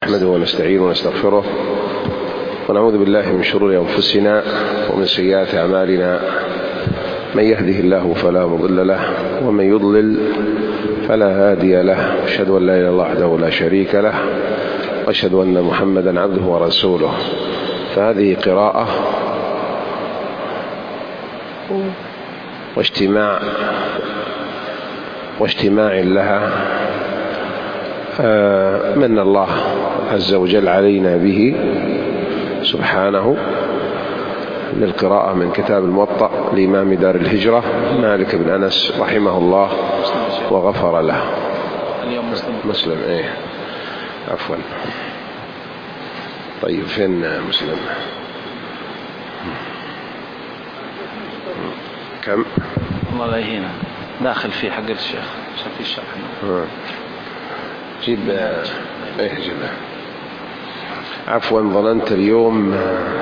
نحمده ونستعينه ونستغفره ونعوذ بالله من شرور أنفسنا ومن سيئات أعمالنا. من يهده الله فلا مضل له ومن يضلل فلا هادي له. أشهد أن لا إله إلا الله وحده لا شريك له وأشهد أن محمدا عبده ورسوله. فهذه قراءة واجتماع لها من الله عز وجل علينا به سبحانه للقراءة من كتاب الموطأ لإمام دار الهجرة مالك بن أنس رحمه الله وغفر له. اليوم مسلم عفوا. طيب فين مسلم؟ كم؟ الله لا يهينا داخل فيه حق الشيخ عشان في الشرح. جيب جيبه. عفوا ظننت اليوم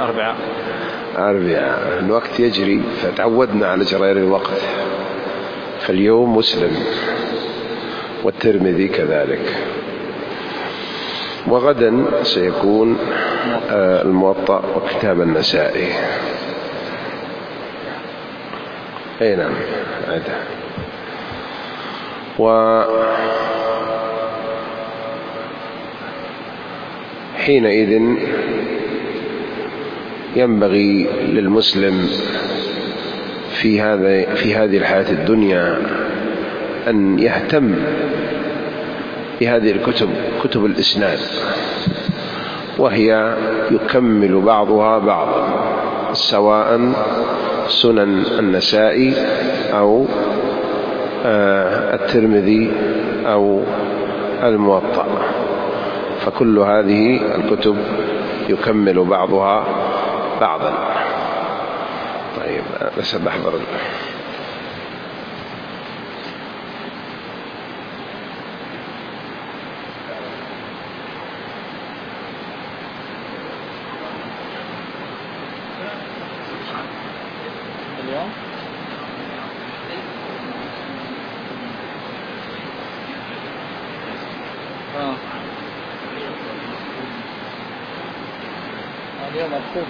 أربعاء. الوقت يجري فتعودنا على جريان الوقت. فاليوم مسلم والترمذي كذلك، وغدا سيكون الموطأ وكتاب النسائي. نعم عدا. حينئذ ينبغي للمسلم في هذه الحياة الدنيا أن يهتم بهذه الكتب، كتب الإسناد، وهي يكمل بعضها بعضا، سواء سنن النسائي أو الترمذي أو الموطأ، فكل هذه الكتب يكمل بعضها بعضا. طيب بس بحضر اليوم اليوم مكتوب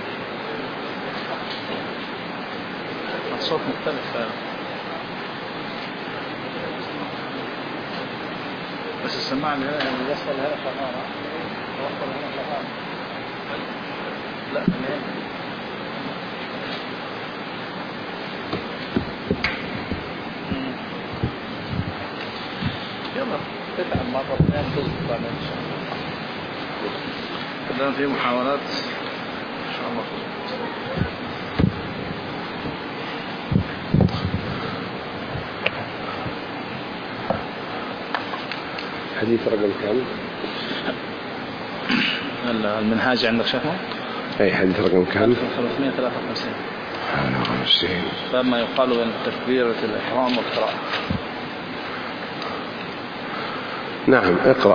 الصوت مختلف بس السماعة اللي يوصل هنا شغالة، يوصل هنا شغالة. لا يلا تتعب مرة اثنين تظبط بعدين إن شاء الله. الآن في محاولات إن شاء الله. حديث رقم كم؟ المنهاج عندك شافه؟ أي حديث رقم كم؟ 353. باب ما يقال بين تكبيرة الإحرام والقراءة. نعم اقرأ.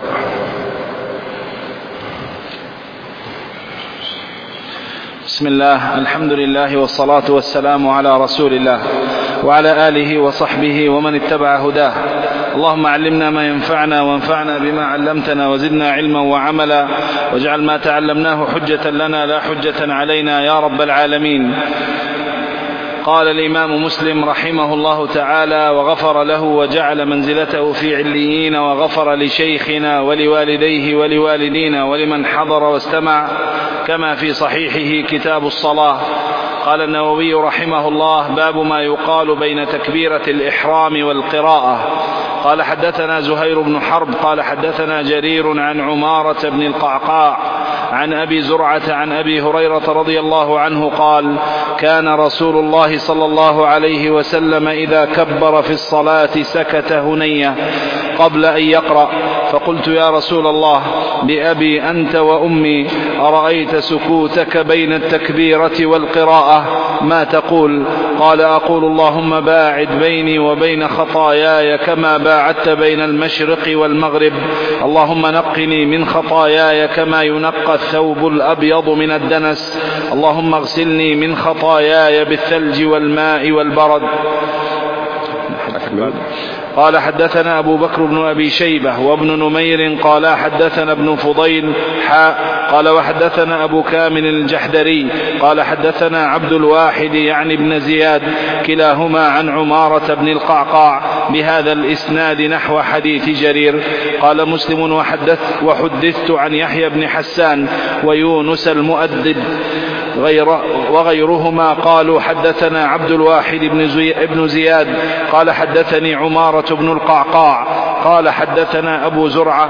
بسم الله، الحمد لله والصلاة والسلام على رسول الله وعلى آله وصحبه ومن اتبع هداه. اللهم علمنا ما ينفعنا وانفعنا بما علمتنا وزدنا علما وعملا، واجعل ما تعلمناه حجة لنا لا حجة علينا يا رب العالمين. قال الإمام مسلم رحمه الله تعالى وغفر له وجعل منزلته في عليين، وغفر لشيخنا ولوالديه ولوالدينا ولمن حضر واستمع، كما في صحيحه كتاب الصلاة. قال النووي رحمه الله: باب ما يقال بين تكبيرة الإحرام والقراءة. قال حدثنا زهير بن حرب قال حدثنا جرير عن عمارة بن القعقاع عن أبي زرعة عن أبي هريرة رضي الله عنه قال: كان رسول الله صلى الله عليه وسلم إذا كبر في الصلاة سكت هنية قبل أن يقرأ، فقلت: يا رسول الله، بأبي أنت وأمي، أرأيت سكوتك بين التكبيرة والقراءة ما تقول؟ قال: أقول: اللهم باعد بيني وبين خطاياي كما باعدت بين المشرق والمغرب، اللهم نقني من خطاياي كما ينقى الثوب الأبيض من الدنس، اللهم اغسلني من خطاياي بالثلج والماء والبرد. قال حدثنا أبو بكر بن أبي شيبة وابن نمير قال حدثنا ابن فضيل قال وحدثنا أبو كامل الجحدري قال حدثنا عبد الواحد يعني بن زياد كلاهما عن عمارة بن القعقاع بهذا الإسناد نحو حديث جرير. قال مسلم وحدثت عن يحيى بن حسان ويونس المؤدب وغيرهما قالوا حدثنا عبد الواحد بن زياد قال حدثني عمارة بن القعقاع قال حدثنا أبو زرعة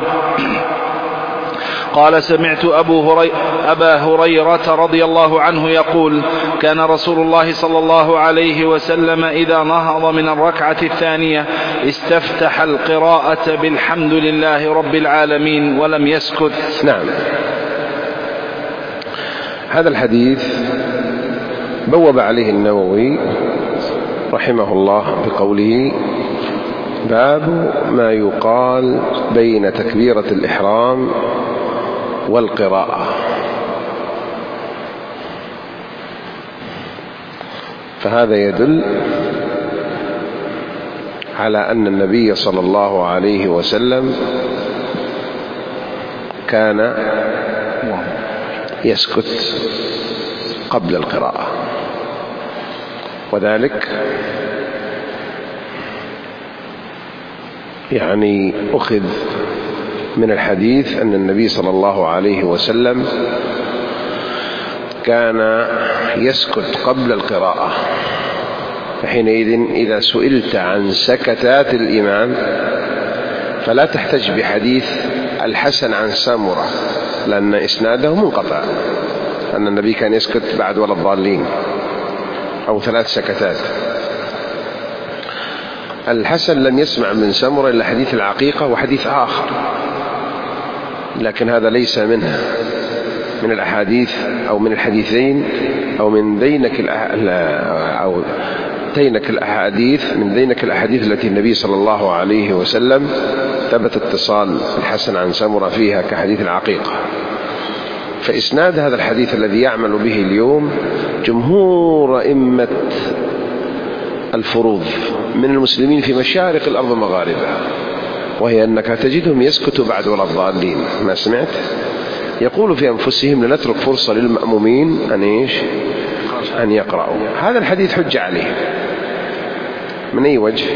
قال سمعت أبا هريرة رضي الله عنه يقول كان رسول الله صلى الله عليه وسلم إذا نهض من الركعة الثانية استفتح القراءة بالحمد لله رب العالمين ولم يسكت. نعم. هذا الحديث بوب عليه النووي رحمه الله بقوله باب ما يقال بين تكبيرة الإحرام والقراءة. فهذا يدل على أن النبي صلى الله عليه وسلم كان يسكت قبل القراءة، وذلك يعني أخذ من الحديث أن النبي صلى الله عليه وسلم كان يسكت قبل القراءة. فحينئذ إذا سئلت عن سكتات الإمام فلا تحتج بحديث الحسن عن سامرة لأن إسناده منقطع أن النبي كان يسكت بعد ولا الضالين أو 3 سكتات. الحسن لم يسمع من سامرة إلا حديث العقيقة وحديث آخر، لكن هذا ليس منها من الأحاديث أو من الحديثين أو من دينك الأحاديث التي النبي صلى الله عليه وسلم ثبت اتصال الحسن عن سامرة فيها كحديث العقيقة. فإسناد هذا الحديث الذي يعمل به اليوم جمهور أئمة الفروض من المسلمين في مشارق الأرض ومغاربها، وهي أنك تجدهم يسكتوا بعد ولا الضالين. ما سمعت يقول في أنفسهم لنترك فرصة للمأمومين أن يقرأوا. هذا الحديث حجة عليه من أي وجه؟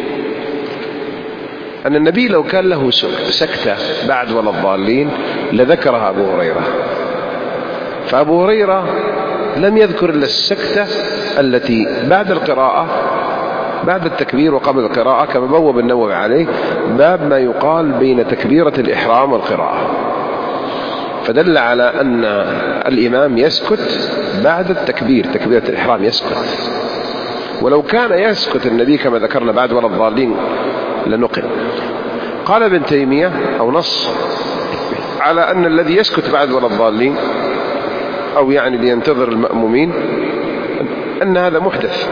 أن النبي لو كان له سكتة بعد ولا الضالين لذكرها أبو هريرة، فأبو هريرة لم يذكر إلا السكتة التي بعد القراءة بعد التكبير وقبل القراءة، كما بوب النووي عليه باب ما يقال بين تكبيرة الإحرام والقراءة، فدل على أن الإمام يسكت بعد التكبير، تكبيرة الإحرام يسكت. ولو كان يسكت النبي كما ذكرنا بعد ولا الضالين لنقل. قال ابن تيمية أو نص على أن الذي يسكت بعد ولا الضالين أو يعني لينتظر المأمومين أن هذا محدث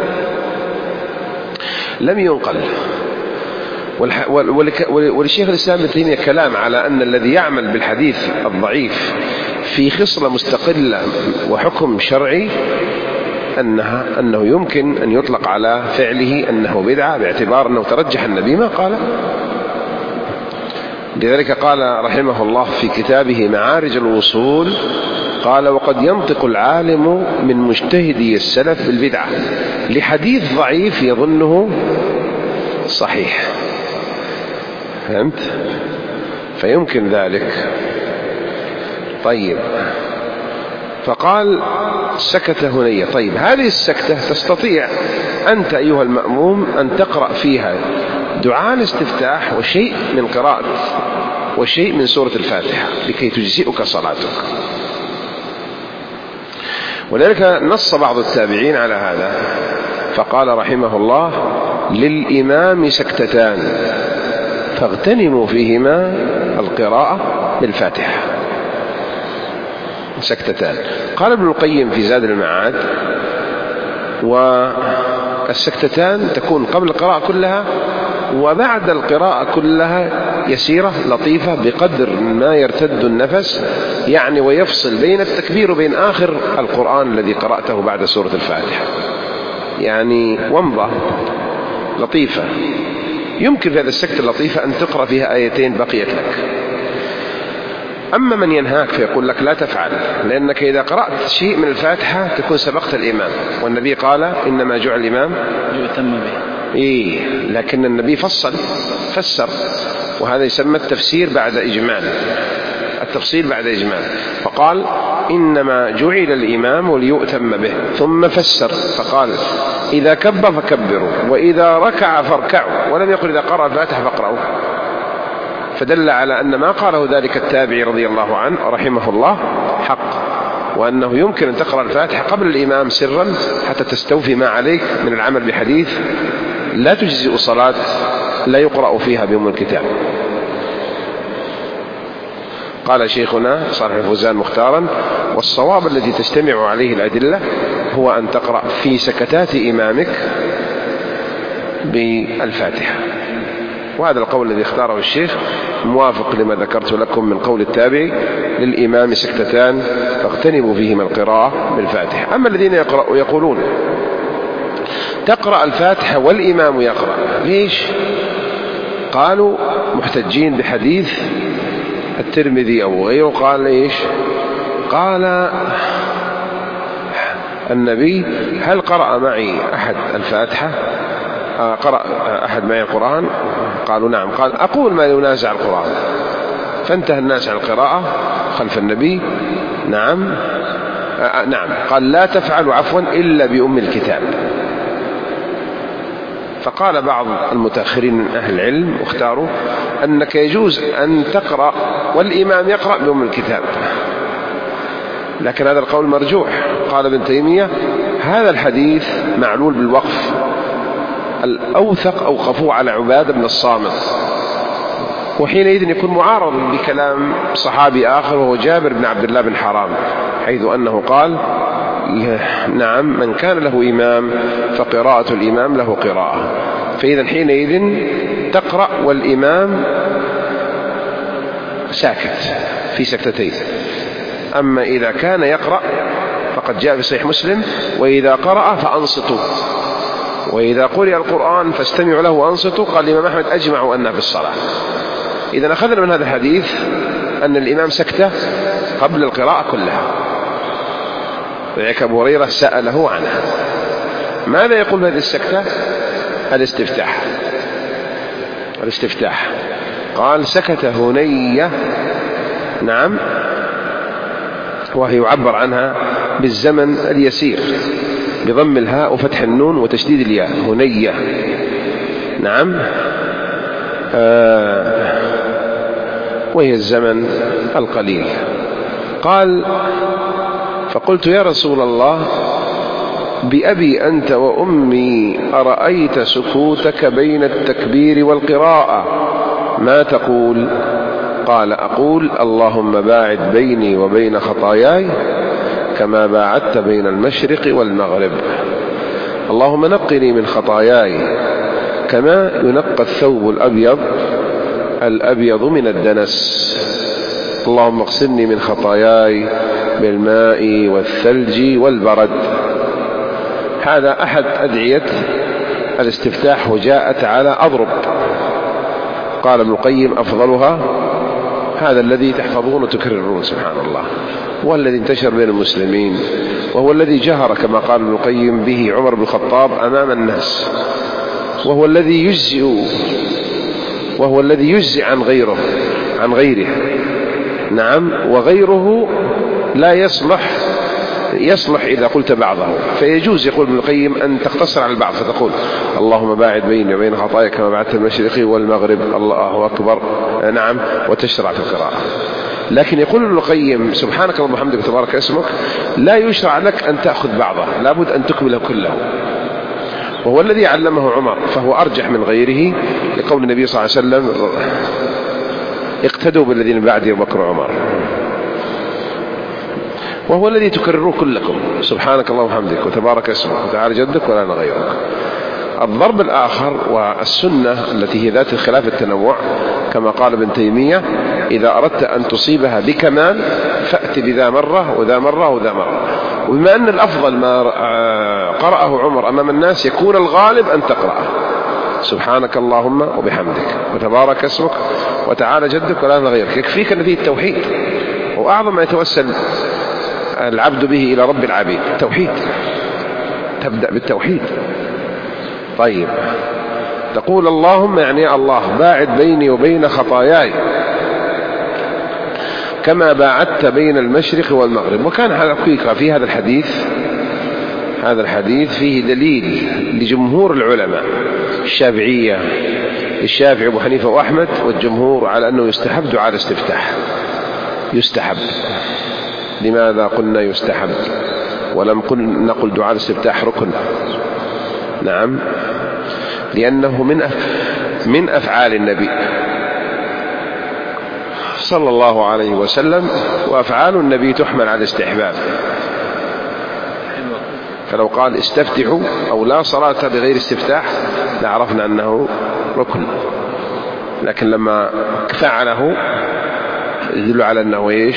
لم ينقل. ولشيخ الإسلام ابن تيمية كلام على أن الذي يعمل بالحديث الضعيف في خصلة مستقلة وحكم شرعي أنه يمكن أن يطلق على فعله أنه بدعة باعتبار أنه ترجح النبي ما قال. لذلك قال رحمه الله في كتابه معارج الوصول قال وقد ينطق العالم من مجتهدي السلف بالبدعة لحديث ضعيف يظنه صحيح. فهمت؟ فيمكن ذلك. طيب، فقال سكت هنية. طيب، هذه السكتة تستطيع أنت أيها المأموم أن تقرأ فيها دعاء الاستفتاح وشيء من قراءة وشيء من سورة الفاتحة لكي تجزئك صلاتك. ولذلك نص بعض التابعين على هذا فقال رحمه الله للإمام سكتتان فاغتنموا فيهما القراءة بالفاتحة. سكتتان. قال ابن القيم في زاد المعاد والسكتتان تكون قبل القراءة كلها وبعد القراءة كلها يسيرة لطيفة بقدر ما يرتد النفس يعني ويفصل بين التكبير وبين آخر القرآن الذي قرأته بعد سورة الفاتحة، يعني ومضة لطيفة يمكن في هذا السكتة اللطيفة أن تقرأ فيها آيتين بقيت لك. أما من ينهاك فيقول لك لا تفعل، لأنك إذا قرأت شيء من الفاتحة تكون سبقت الإمام، والنبي قال إنما جعل الإمام يؤتم به. لكن النبي فسر، وهذا يسمى التفسير بعد إجمال، التفصيل بعد إجمال، فقال إنما جعل الإمام وليؤتم به، ثم فسر فقال إذا كبر فكبروا وإذا ركع فاركعوا، ولم يقل إذا قرأ الفاتحة فاقرأوا. فدل على أن ما قاله ذلك التابعي رضي الله عنه رحمه الله حق، وأنه يمكن أن تقرأ الفاتحة قبل الإمام سرا حتى تستوفي ما عليك من العمل بحديث لا تجزئ صلاة لا يقرأ فيها بأم الكتاب. قال شيخنا صالح الفوزان مختارا: والصواب الذي تجتمع عليه الأدلة هو أن تقرأ في سكتات إمامك بالفاتحة. وهذا القول الذي اختاره الشيخ موافق لما ذكرت لكم من قول التابعي: للإمام سكتتان فاغتنموا فيهما القراءة بالفاتحة. أما الذين يقولون تقرأ الفاتحة والإمام يقرأ، ليش؟ قالوا محتجين بحديث الترمذي أو غيره، قال ليش؟ قال النبي: هل قرأ معي أحد الفاتحة؟ قرأ أحد معي القرآن؟ قالوا نعم. قال: أقول ما ينازع القرآن. فانتهى الناس عن القراءة خلف النبي. نعم. قال: لا تفعلوا عفوا إلا بأم الكتاب. فقال بعض المتأخرين من أهل العلم واختاروا أنك يجوز أن تقرأ والإمام يقرأ بأم الكتاب، لكن هذا القول مرجوح. قال ابن تيمية: هذا الحديث معلول بالوقف، الأوثق أوقفوه على عبادة بن الصامت، وحينئذ يكون معارض بكلام صحابي آخر وهو جابر بن عبد الله بن حرام، حيث أنه قال: نعم، من كان له إمام فقراءة الإمام له قراءة. فإذا حينئذ تقرأ والإمام ساكت في سكتتين. أما إذا كان يقرأ فقد جاء في صحيح مسلم: وإذا قرأ فأنصتوا، وإذا قرئ القرآن فاستمعوا له وأنصتوا. قال الإمام أحمد: أجمعوا أنها في الصلاة. إذا أخذنا من هذا الحديث أن الإمام سكتة قبل القراءة كلها. وذلك أبو هريرة سأله عنها. ماذا يقول هذه السكتة؟ الاستفتاح. قال: سكت هنية. نعم، وهي يعبر عنها بالزمن اليسير بضم الهاء وفتح النون وتشديد الياء، هنية. نعم، وهي الزمن القليل. قال: فقلت: يا رسول الله، بأبي أنت وأمي أرأيت سكوتك بين التكبير والقراءة ما تقول؟ قال: أقول: اللهم باعد بيني وبين خطاياي كما باعدت بين المشرق والمغرب، اللهم نقني من خطاياي كما ينقى الثوب الأبيض من الدنس، اللهم اغسلني من خطاياي بالماء والثلج والبرد. هذا أحد أدعية الاستفتاح، وجاءت على أضرب. قال ابن القيم: أفضلها هذا الذي تحفظون وتكررون، سبحان الله، والذي انتشر بين المسلمين، وهو الذي جهر كما قال ابن القيم به عمر بن الخطاب أمام الناس، وهو الذي يجزي عن غيره. نعم، وغيره لا يصلح إذا قلت بعضه، فيجوز يقول ابن القيم أن تقتصر على البعض فتقول: اللهم باعد بيني وبين خطاياي كما باعدت المشرق والمغرب، الله أكبر. نعم، وتشرع في القراءة. لكن يقول ابن القيم: سبحانك اللهم وبحمدك تبارك اسمك، لا يشرع لك أن تأخذ بعضه، لابد أن تكمله كله، وهو الذي علمه عمر، فهو أرجح من غيره لقول النبي صلى الله عليه وسلم: اقتدوا بالذين بعد أبي بكر وعمر، وهو الذي تكرروه كلكم: سبحانك اللهم وبحمدك وتبارك اسمك وتعالى جدك ولا نغيرك. الضرب الآخر والسنة التي هي ذات الخلاف التنوع، كما قال ابن تيمية: إذا أردت أن تصيبها بكمال فأت بذا مرة وذا مرة وذا مرة. وبما أن الأفضل ما قرأه عمر أمام الناس، يكون الغالب أن تقرأه، سبحانك اللهم وبحمدك وتبارك اسمك وتعالى جدك ولا إله غيرك. يكفيك أن فيه التوحيد، وأعظم ما يتوسل العبد به إلى رب العبيد التوحيد، تبدأ بالتوحيد. طيب، تقول اللهم يعني الله باعد بيني وبين خطاياي كما باعدت بين المشرق والمغرب. وكان حقيقة في هذا الحديث فيه دليل لجمهور العلماء الشافعية، الشافعي أبو حنيفة وأحمد والجمهور، على أنه يستحب دعاء الاستفتاح. يستحب. لماذا قلنا يستحب ولم نقل دعاء الاستفتاح ركن؟ نعم، لأنه من أفعال النبي صلى الله عليه وسلم، وأفعال النبي تحمل على الاستحباب. فلو قال استفتحوا أو لا صلاة بغير استفتاح لعرفنا أنه ركن، لكن لما فعله يدل على أنه إيش؟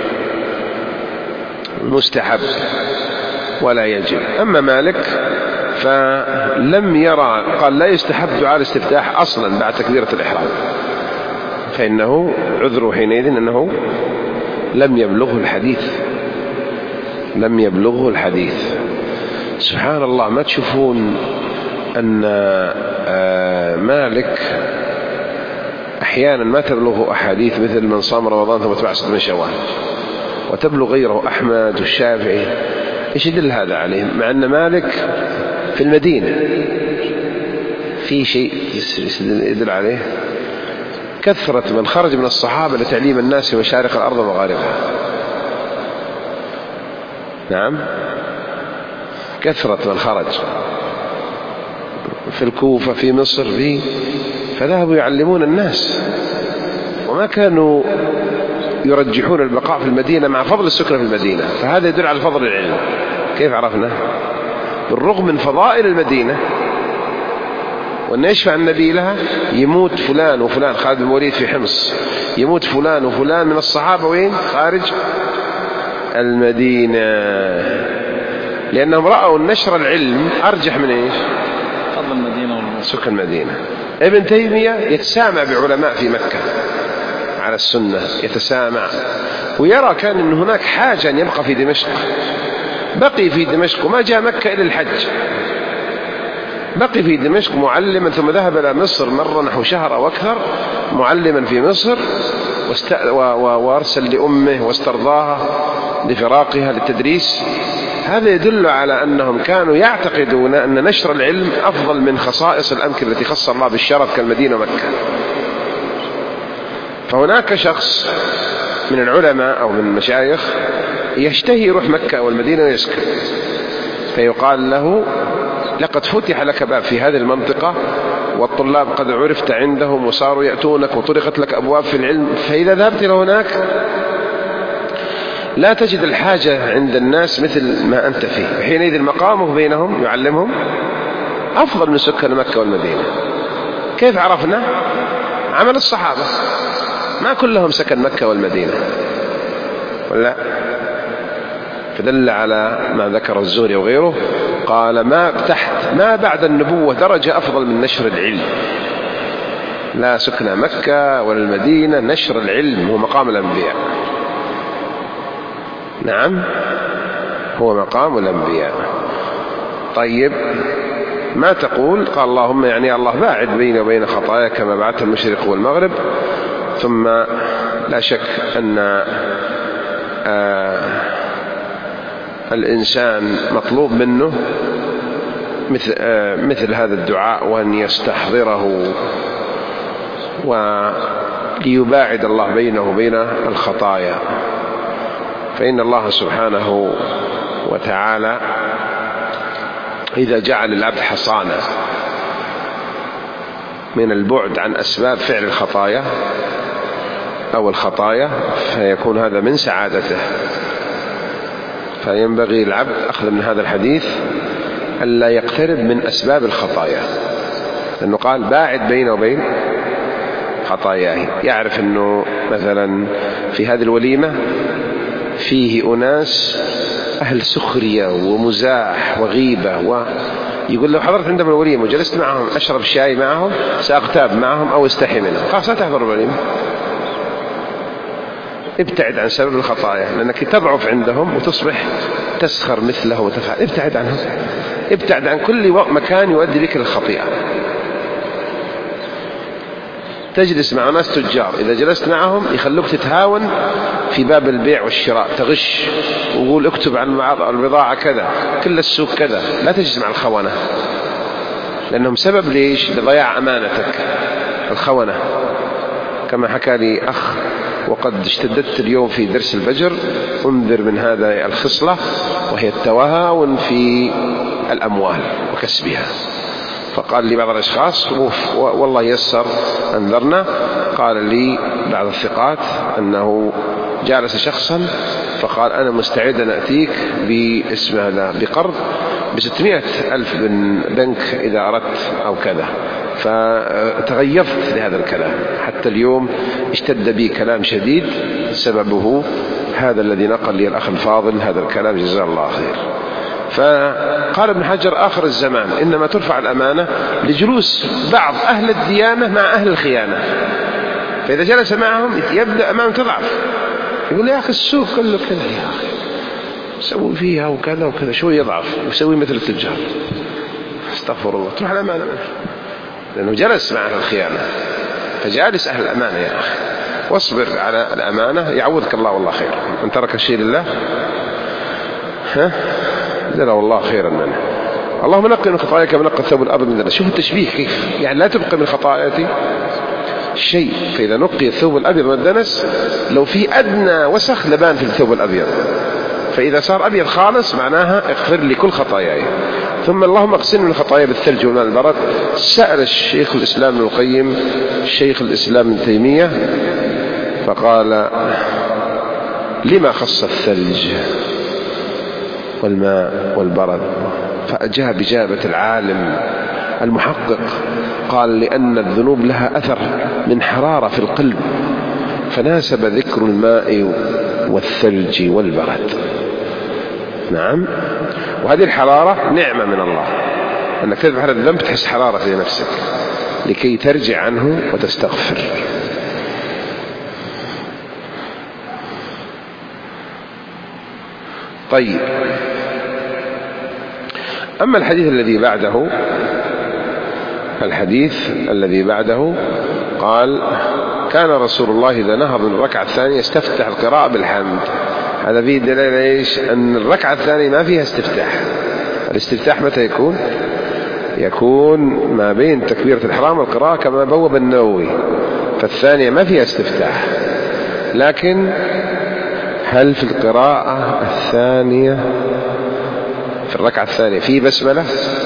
مستحب ولا يجب. أما مالك فلم يرى، قال لا يستحب دعاء الاستفتاح أصلا بعد تكبيرة الإحرام، فإنه عذره حينئذ أنه لم يبلغه الحديث. سبحان الله، ما تشوفون أن مالك أحيانا ما تبلغه أحاديث مثل من صام رمضان ثم اتبع 6 من شوال، وتبلغ غيره أحمد والشافعي. إيش يدل هذا عليه؟ مع أن مالك في المدينة. في شيء يدل عليه كثرة من خرج من الصحابة لتعليم الناس في مشارق الأرض ومغاربها. نعم، كثرة من خرج في الكوفة، في مصر، فذهبوا يعلمون الناس، وما كانوا يرجحون البقاء في المدينة مع فضل السكنة في المدينة. فهذا يدل على فضل العلم. كيف عرفنا؟ بالرغم من فضائل المدينة وأن يشفع النبي لها، يموت فلان وفلان، خالد بن الوليد في حمص، يموت فلان وفلان من الصحابة وين؟ خارج المدينة، لأنهم رأوا نشر العلم أرجح من إيش؟ فضل المدينة سكن المدينة. ابن تيمية يتسامع بعلماء في مكة على السنة، يتسامع ويرى كان أن هناك حاجة أن يبقى في دمشق. بقي في دمشق وما جاء مكة إلى الحج، بقي في دمشق معلما، ثم ذهب إلى مصر مرة نحو شهر أو أكثر معلما في مصر، وأرسل لأمه واسترضاها لفراقها للتدريس. هذا يدل على أنهم كانوا يعتقدون أن نشر العلم أفضل من خصائص الأمكنة التي خص الله بالشرف كالمدينة ومكة. فهناك شخص من العلماء أو من المشايخ يشتهي يروح مكة والمدينة ويسكن، فيقال له لقد فتح لك باب في هذه المنطقة، والطلاب قد عرفت عندهم وصاروا يأتونك، وطرقت لك أبواب في العلم، فإذا ذهبت إلى هناك لا تجد الحاجة عند الناس مثل ما أنت فيه. حينئذ مقامه بينهم يعلمهم أفضل من سكان مكة والمدينة. كيف عرفنا؟ عمل الصحابة، ما كلهم سكن مكة والمدينة ولا، فدل على ما ذكر الزهري وغيره، قال ما بعد النبوة درجة أفضل من نشر العلم. لا سكن مكة ولا المدينة، نشر العلم هو مقام الأنبياء. نعم، هو مقام الأنبياء. طيب، ما تقول؟ قال اللهم يعني الله باعد بيني وبين خطايا كما بعدت المشرق والمغرب. ثم لا شك أن الإنسان مطلوب منه مثل هذا الدعاء، وأن يستحضره وليباعد الله بينه وبين الخطايا. فإن الله سبحانه وتعالى إذا جعل العبد حصانة من البعد عن أسباب فعل الخطايا أو الخطايا، فيكون هذا من سعادته. فينبغي العبد أخذ من هذا الحديث ألا يقترب من أسباب الخطايا، لأنه قال باعد بينه وبين خطاياه. يعرف أنه مثلا في هذه الوليمة فيه أناس أهل سخرية ومزاح وغيبة، يقول لو حضرت عندهم الوليمة وجلست معهم أشرب شاي معهم سأغتاب معهم أو استحي منهم، خلاص لا تحضر الوليمة. ابتعد عن سبب الخطايا، لأنك تضعف عندهم وتصبح تسخر مثله وتفعل. ابتعد عنهم، ابتعد عن كل مكان يؤدي بك للخطيئة. تجلس مع ناس تجار، إذا جلست معهم يخلوك تتهاون في باب البيع والشراء، تغش وقول اكتب عن البضاعة كذا، كل السوق كذا. لا تجلس مع الخونة، لأنهم سبب ليش؟ لضياع أمانتك. الخونة كما حكى لي أخ، وقد اشتددت اليوم في درس الفجر انذر من هذا الخصلة، وهي التوهاون في الأموال وكسبها. فقال لي بعض الأشخاص والله يسر أنذرنا، قال لي بعض الثقات أنه جالس شخصا فقال أنا مستعد أن أتيك باسم هذا بقرض ب600,000 بنك إذا أردت أو كذا. فتغيظت لهذا الكلام، حتى اليوم اشتد بي كلام شديد سببه هذا الذي نقل لي الأخ الفاضل هذا الكلام جزاه الله خير. فقال ابن حجر آخر الزمان إنما ترفع الأمانة لجلوس بعض أهل الديانة مع أهل الخيانة، فإذا جلس معهم يبدأ أمامه تضعف. يقول يا أخي السوق كله كذا، يا أخي سوي فيها وكذا وكذا، شو يضعف ويسوي مثل التجار. استغفر الله، تروح الأمانة منه لأنه جلس مع أهل الخيانة. فجالس أهل الأمانة يا أخي، واصبر على الأمانة يعوذك الله والله خير. من ترك الشيء لله جزاه الله خيرا منه. اللهم نقي من خطاياك ونقي الثوب الأبيض من الدنس. شوف التشبيه كيف، يعني لا تبقي من خطاياتي شيء، فإذا نقي الثوب الأبيض من الدنس لو في أدنى وسخ لبان في الثوب الأبيض، فإذا صار أبيض خالص معناها اغفر لي كل خطاياي. ثم اللهم اغسلني من خطاياي بالثلج والماء البرد. سأل الشيخ الإسلام ابن القيم الشيخ الإسلام ابن تيمية فقال لما خص الثلج والماء والبرد؟ فأجاب إجابة العالم المحقق، قال لأن الذنوب لها أثر من حرارة في القلب، فناسب ذكر الماء والثلج والبرد. نعم، وهذه الحرارة نعمة من الله، أنك تذبح هذا الذنب تحس حرارة في نفسك لكي ترجع عنه وتستغفر. طيب، أما الحديث الذي بعده قال كان رسول الله إذا نهض من الركعة الثانية يستفتح القراءة بالحمد. هذا فيه دليل إيش؟ أن الركعة الثانية ما فيها استفتاح. الاستفتاح متى يكون ما بين تكبيرة الإحرام والقراءة كما بوب النووي، فالثانية ما فيها استفتاح. لكن هل في القراءة الثانية في الركعة الثانية في بسملة؟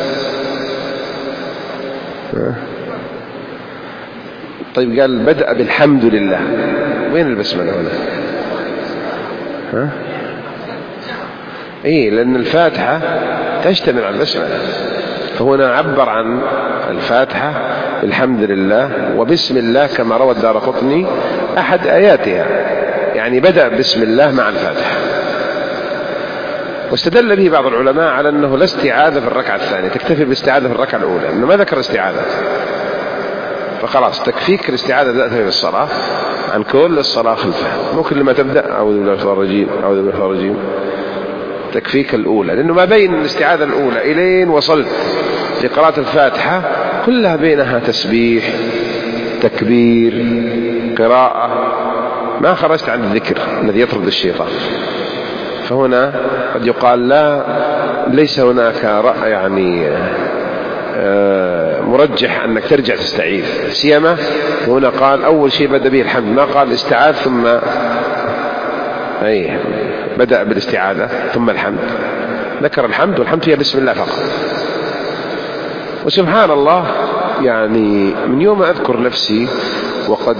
طيب، قال بدأ بالحمد لله، وين البسملة هنا؟ لأن الفاتحة تشتمل على البسملة، فهنا عبر عن الفاتحة بالحمد لله وبسم الله كما روى الدارقطني أحد آياتها، يعني بدأ بسم الله مع الفاتحة. واستدل به بعض العلماء على أنه لا استعاذة في الركعة الثانية، تكتفي بالاستعاذة في الركعة الأولى، أنه ما ذكر استعاذة، فخلاص تكفيك الاستعاذة ذاتها في الصلاة عن كل الصلاة خلفها. مو كل ما تبدأ أعوذ بالله من الشيطان الرجيم أعوذ بالله من الشيطان الرجيم، تكفيك الأولى، لأنه ما بين الاستعاذة الأولى إلين وصلت لقراءة الفاتحة كلها بينها تسبيح، تكبير، قراءة، ما خرجت عن الذكر الذي يطرد الشيطان. فهنا قد يقال ليس هناك رأي يعني مرجح أنك ترجع تستعيذ، سيما هنا قال أول شيء بدأ به الحمد، ما قال استعاذ ثم بدأ بالاستعاذة ثم الحمد، ذكر الحمد، والحمد هي بسم الله فقط. وسبحان الله، يعني من يوم أذكر نفسي وقد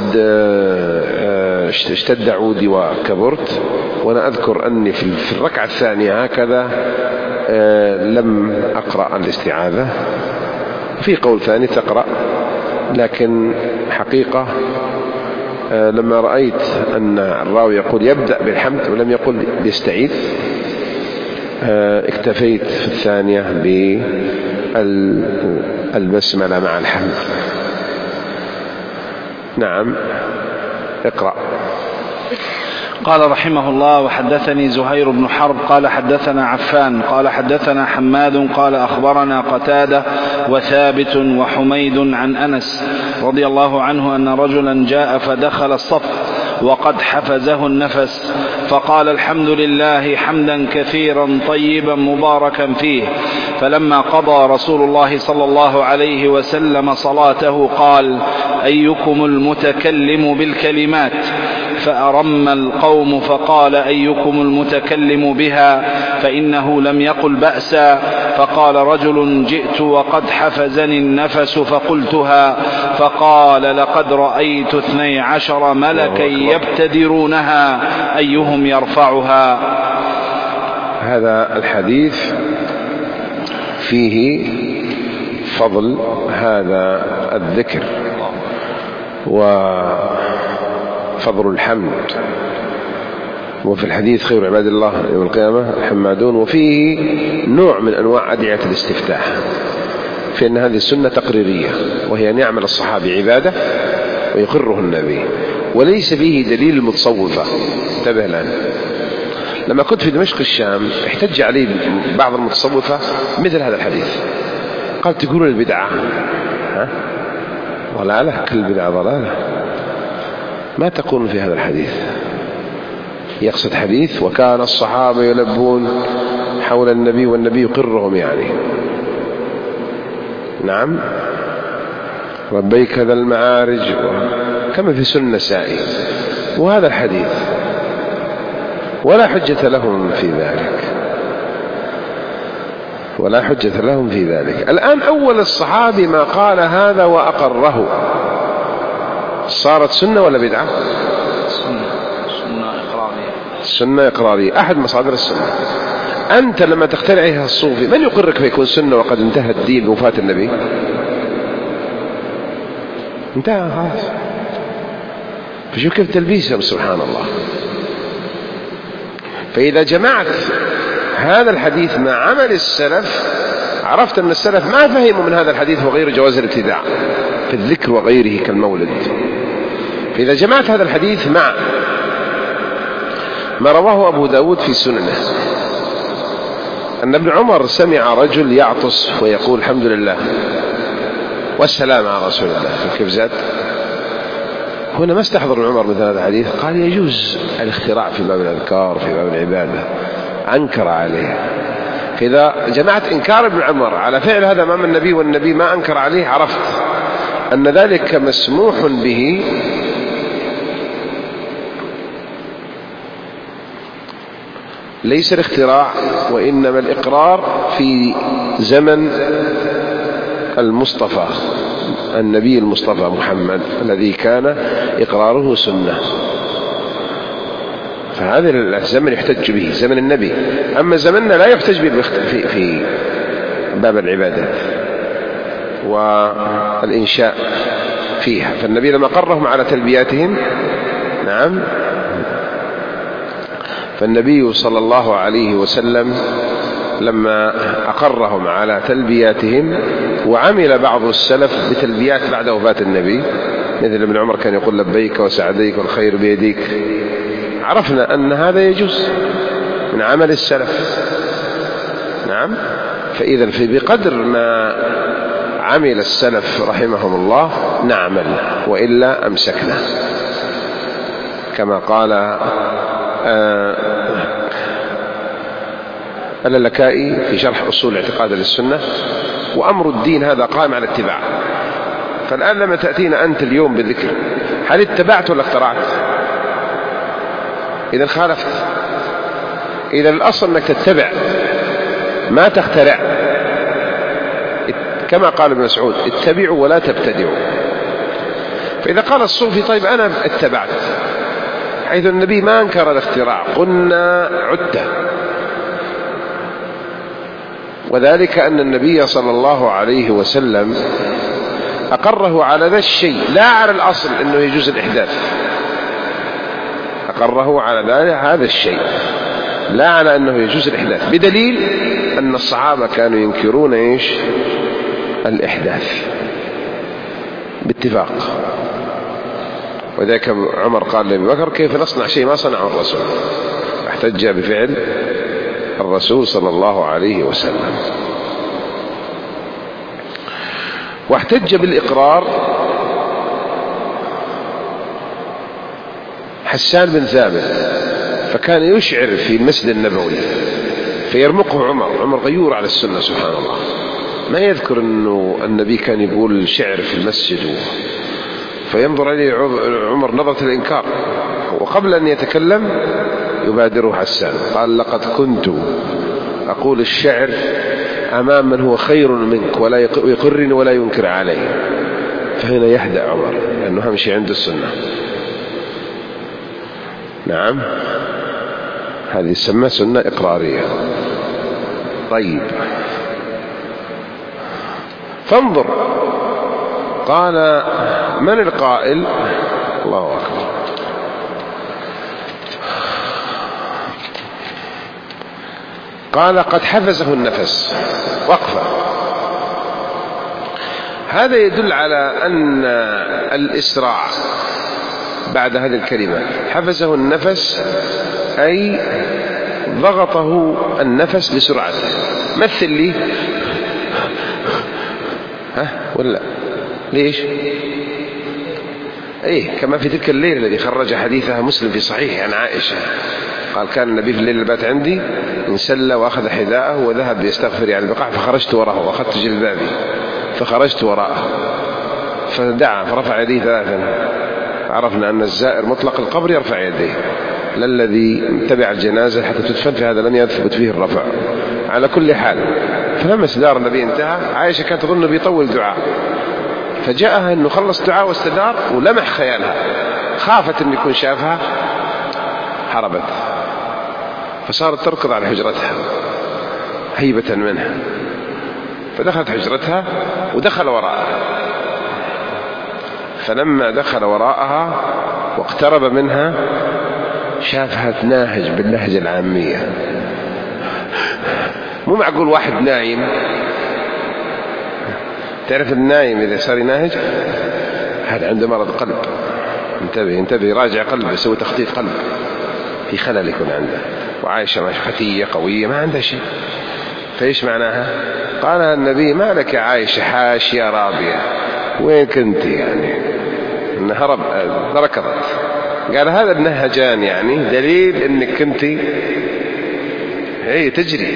اشتد عودي وكبرت وأنا أذكر أني في الركعة الثانية هكذا لم أقرأ الاستعاذة. في قول ثاني تقرأ، لكن حقيقة لما رأيت أن الراوي يقول يبدأ بالحمد ولم يقل يستعيذ، اكتفيت في الثانية البسملة مع الحمد. نعم، اقرأ. قال رحمه الله: وحدثني زهير بن حرب قال حدثنا عفان قال حدثنا حماد قال أخبرنا قتادة وثابت وحميد عن أنس رضي الله عنه أن رجلا جاء فدخل الصف وقد حفزه النفس فقال: الحمد لله حمدا كثيرا طيبا مباركا فيه. فلما قضى رسول الله صلى الله عليه وسلم صلاته قال: أيكم المتكلم بالكلمات؟ فأرم القوم فقال: أيكم المتكلم بها؟ فإنه لم يقل بأسا. فقال رجل: جئت وقد حفزني النفس فقلتها. فقال: لقد رأيت 12 ملكا يبتدرونها أيهم يرفعها. هذا الحديث فيه فضل هذا الذكر وفضل الحمد. وفي الحديث: خير عباد الله يوم القيامة الحمادون. وفيه نوع من أنواع أدعية الاستفتاح، في أن هذه السنة تقريرية، وهي أن يعمل الصحابي عبادة ويقره النبي، وليس فيه دليل المتصوفة. انتبه الآن، لما كنت في دمشق الشام احتج علي بعض المتصوفة مثل هذا الحديث، قال: تقولون البدعة ضلالة، كل بدعة ضلالة. ما تقولون في هذا الحديث؟ يقصد حديث: وكان الصحابة يلبون حول النبي والنبي يقرهم، يعني نعم، ربيك ذا المعارج، كما في سنة النسائي. وهذا الحديث ولا حجة لهم في ذلك، ولا حجة لهم في ذلك. الآن أول الصحابي ما قال هذا وأقره، صارت سنة ولا بدعة؟ سنة إقرارية، أحد مصادر السنة. أنت لما تخترعها الصوفي من يقرك فيكون سنة وقد انتهى الدين بوفاة النبي؟ انتهى خلاص. فشوف كيف تلبيسهم، سبحان الله. فإذا جمعت هذا الحديث مع عمل السلف عرفت أن السلف ما فهموا من هذا الحديث وغير جواز الابتداع في الذكر وغيره كالمولد. فإذا جمعت هذا الحديث مع ما رواه أبو داود في سننه أن ابن عمر سمع رجل يعطس ويقول: الحمد لله والسلام على رسول الله. كيف زاد؟ هنا ما استحضر ابن عمر مثل هذا الحديث، قال: يجوز الاختراع في باب الأذكار في باب العبادة، أنكر عليه. فإذا جمعت إنكار ابن عمر على فعل هذا أمام النبي والنبي ما أنكر عليه، عرفت أن ذلك مسموح به، ليس الاختراع وإنما الإقرار في زمن المصطفى النبي المصطفى محمد الذي كان إقراره سنة. فهذا الزمن يحتج به، زمن النبي. أما زمننا لا يحتج به في باب العبادات والإنشاء فيها. فالنبي لما قرهم على تلبياتهم، نعم، فالنبي صلى الله عليه وسلم لما أقرهم على تلبياتهم، وعمل بعض السلف بتلبيات بعد وفاة النبي، مثل ابن عمر كان يقول: لبيك وسعديك والخير بيديك، عرفنا أن هذا يجوز من عمل السلف. نعم. فإذا بقدر ما عمل السلف رحمهم الله نعمل، وإلا أمسكنا، كما قال اللالكائي في شرح أصول اعتقاد السنة: وأمر الدين هذا قائم على اتباع. فالآن لما تأتينا أنت اليوم بالذكر، هل اتبعت ولا اخترعت؟ إذا خالفت. إذا الأصل أنك تتبع ما تخترع، كما قال ابن مسعود: اتبعوا ولا تبتدعوا. فإذا قال الصوفي: طيب أنا اتبعت، حيث النبي ما أنكر الاختراع، قلنا عدته. وذلك أن النبي صلى الله عليه وسلم أقره على ذا الشيء، لا على الأصل أنه يجوز الإحداث. أقره على هذا الشيء، لا على أنه يجوز الإحداث، بدليل أن الصحابة كانوا ينكرون إيش؟ الإحداث باتفاق. وذلك عمر قال لأبي بكر: كيف نصنع شيء ما صنعه الرسول؟ احتج بفعل الرسول صلى الله عليه وسلم. واحتج بالإقرار حسان بن ثابت، فكان يشعر في المسجد النبوي فيرمقه عمر غيور على السنة سبحان الله، ما يذكر أنه النبي كان يقول شعر في المسجد، فينظر إليه عمر نظرة الإنكار، وقبل أن يتكلم يبادره حسان قال: لقد كنت أقول الشعر أمام من هو خير منك ولا يقرني ولا ينكر علي. فهنا يهدأ عمر لأنه أهم شيء عنده السنة. نعم، هذه تسمى سنة إقرارية. طيب، فانظر، قال: من القائل؟ الله أكبر. قال: قد حفزه النفس. وقفة. هذا يدل على أن الإسراع بعد هذه الكلمة حفزه النفس، أي ضغطه النفس لسرعته. مثل لي، ولا ليش؟ كما في تلك الليلة الذي خرج حديثها مسلم في صحيح عن عائشة، قال: كان النبي في الليل اللي بات عندي انسل وأخذ حذاءه وذهب يستغفر عن البقاع، فخرجت وراءه وأخذت جلبابي فخرجت وراءه فدعا فرفع يديه ثلاثا. عرفنا أن الزائر مطلق القبر يرفع يديه، لا الذي تبع الجنازة حتى تدفن، فهذا لم يثبت فيه الرفع. على كل حال، فلما استدار النبي انتهى، عائشة كانت تظن بيطول دعاء، فجاءها أنه خلص دعاء واستدار ولمح خيالها، خافت أن يكون شافها، هربت، فصارت تركض على حجرتها هيبة منها، فدخلت حجرتها ودخل وراءها. فلما دخل وراءها واقترب منها شافها تناهج باللهجة العامية. مو معقول واحد نايم، تعرف النايم إذا صار يناهج هذا عنده مرض قلب، انتبه راجع قلب، يسوي تخطيط قلب، في خلل يكون عنده. وعائشة فتية قوية ما عندها شيء، فإيش معناها؟ قال النبي: ما لك يا عائشة حاشية راضية، وين كنت؟ يعني إن هرب ركضت. قال: هذا النهجان يعني دليل إنك كنت تجري.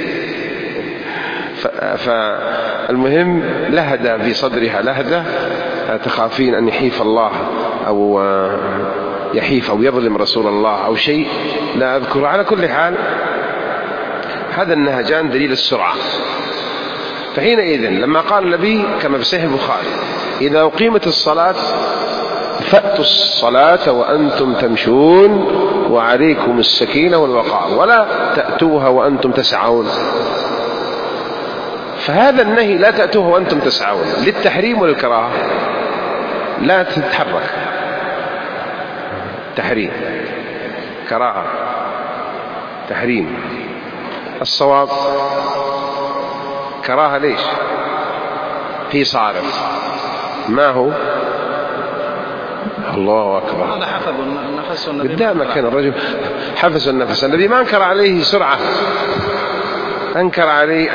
فالمهم لهدى في صدرها لهدة، تخافين أن يحيف الله أو يحيف أو يظلم رسول الله أو شيء لا أذكر. على كل حال، هذا النهجان دليل السرعة. فحينئذ لما قال النبي كما في صحيح البخاري: إذا أقيمت الصلاة فأتوا الصلاة وأنتم تمشون وعليكم السكينة والوقار، ولا تأتوها وأنتم تسعون. فهذا النهي لا تأتوها وأنتم تسعون للتحريم وللكراهة، لا تتحرك، تحريم، كراهة، تحريم. الصواب كراهة. ليش؟ في صارف، ما هو؟ الله أكبر. هذا حفظ النفس والنبي قدامك كان الرجل حفظ النفس. النبي ما أنكر عليه سرعة، أنكر عليه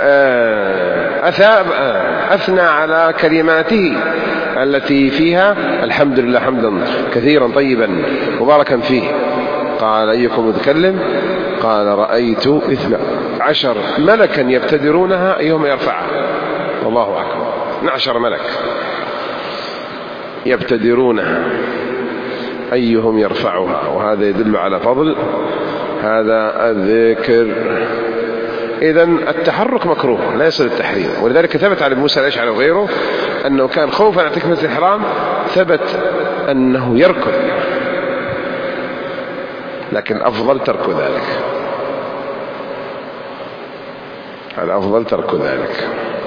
أثنى على كلماته التي فيها الحمد لله حمدا كثيرا طيبا مباركا فيه. قال: أيكم متكلم؟ قال: رأيت 12 ملكا يبتدرونها أيهم يرفعها. الله أكبر، 12 ملك يبتدرونها أيهم يرفعها، وهذا يدل على فضل هذا الذكر. إذن التحرك مكروه لا يصل التحريم، ولذلك ثبت على موسى الأشعري وغيره أنه كان خوفا على تكبيرة الإحرام ثبت أنه يركض، لكن الأفضل ترك ذلك، الأفضل ترك ذلك.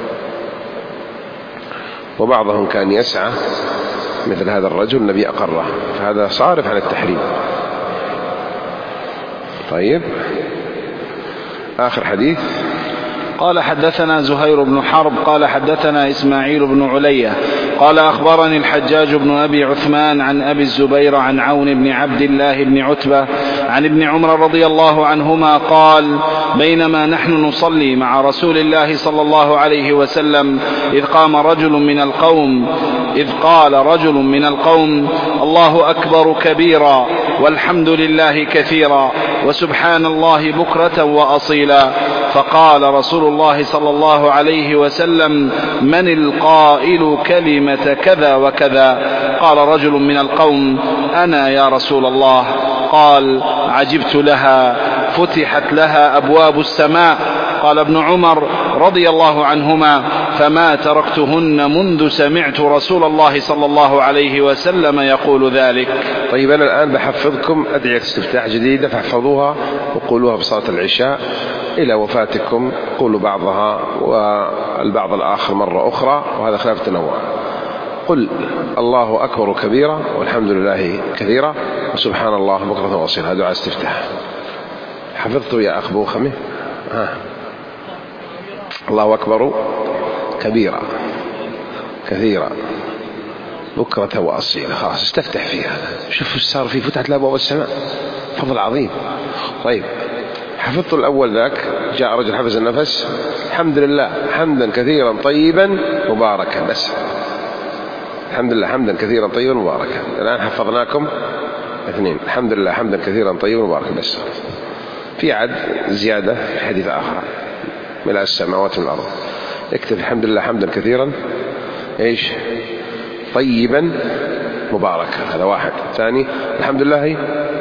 وبعضهم كان يسعى مثل هذا الرجل، النبي أقره، فهذا صارف عن التحريم. طيب، آخر حديث. قال حدثنا زهير بن حرب قال حدثنا إسماعيل بن علية قال أخبرني الحجاج بن أبي عثمان عن أبي الزبير عن عون بن عبد الله بن عتبة عن ابن عمر رضي الله عنهما قال بينما نحن نصلي مع رسول الله صلى الله عليه وسلم إذ قال رجل من القوم الله أكبر كبيرا والحمد لله كثيرا وسبحان الله بكرة وأصيلا فقال رسول الله صلى الله عليه وسلم من القائل كلمة كذا وكذا؟ قال رجل من القوم أنا يا رسول الله. قال عجبت لها فتحت لها أبواب السماء. قال ابن عمر رضي الله عنهما فما تركتهن منذ سمعت رسول الله صلى الله عليه وسلم يقول ذلك. طيب أنا الآن بحفظكم أدعية استفتاح جديدة فاحفظوها وقولوها بصلاة العشاء إلى وفاتكم، قولوا بعضها والبعض الآخر مرة أخرى، وهذا خلاف التنوع. قل الله أكبر كبيرا والحمد لله كثيرا وسبحان الله بكرة وأصيلا. هذا دعاء استفتاح. حفظتوا يا أخ بوخمي؟ الله أكبر كبيرا كثيرا بكرة وأصيلا. خلاص استفتح فيها. شوفوا صار في فتحت لأبواب السماء، فضل عظيم. طيب حفظت الأول ذاك، جاء رجل حفظ النفس الحمد لله حمدا كثيرا طيبا مباركا، بس الحمد لله حمدا كثيرا طيبا مباركا. الآن حفظناكم اثنين، الحمد لله حمدا كثيرا طيبا مباركا بس. في عد زيادة في حديث آخر ملء السماوات والأرض، اكتب الحمد لله حمدا كثيرا ايش طيبا مباركا، هذا واحد. ثاني الحمد لله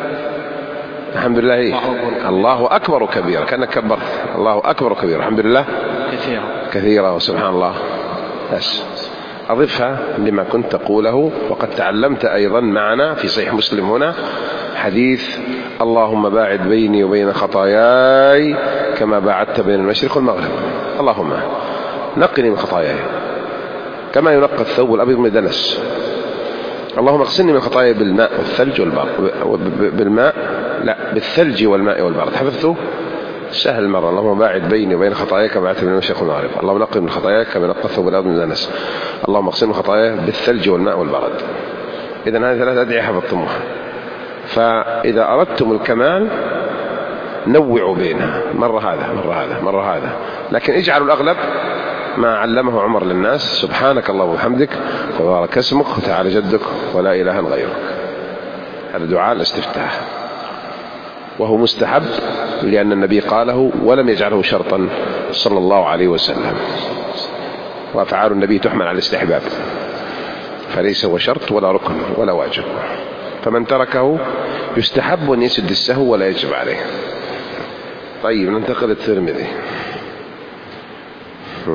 الله أكبر كبيرا، كأنك كبرت الله أكبر كبيرا، الحمد لله كثيرا وسبحان الله. بس أضفها لما كنت تقوله. وقد تعلمت أيضا معنا في صحيح مسلم هنا حديث اللهم باعد بيني وبين خطاياي كما باعدت بين المشرق والمغرب. اللهم نقني من خطاياي كما ينقى الثوب الأبيض من الدنس. اللهم اغسلني من خطاياي بالماء والثلج والبرد. بالثلج والماء والبرد. حفظته سهل مرة. اللهم باعد بيني وبين خطاياي كما باعدت بين المشرق والمغرب. اللهم نقني من خطاياي كما ينقى الثوب الأبيض من الدنس. اللهم اغسلني من خطاياي بالثلج والماء والبرد. إذن هذه ثلاث أدعية حفظتموها. فإذا أردتم الكمال نوعوا بينها، مرة هذا، لكن اجعلوا الأغلب ما علمه عمر للناس: سبحانك اللهم وبحمدك وبارك اسمك وتعالى جدك ولا إله غيرك. هذا دعاء الاستفتاح، وهو مستحب لأن النبي قاله ولم يجعله شرطا صلى الله عليه وسلم، وأفعال النبي تحمل على الاستحباب، فليس هو شرط ولا ركن ولا واجب. فمن تركه يستحب أن يسد السهو ولا يجب عليه. طيب ننتقل للترمذي.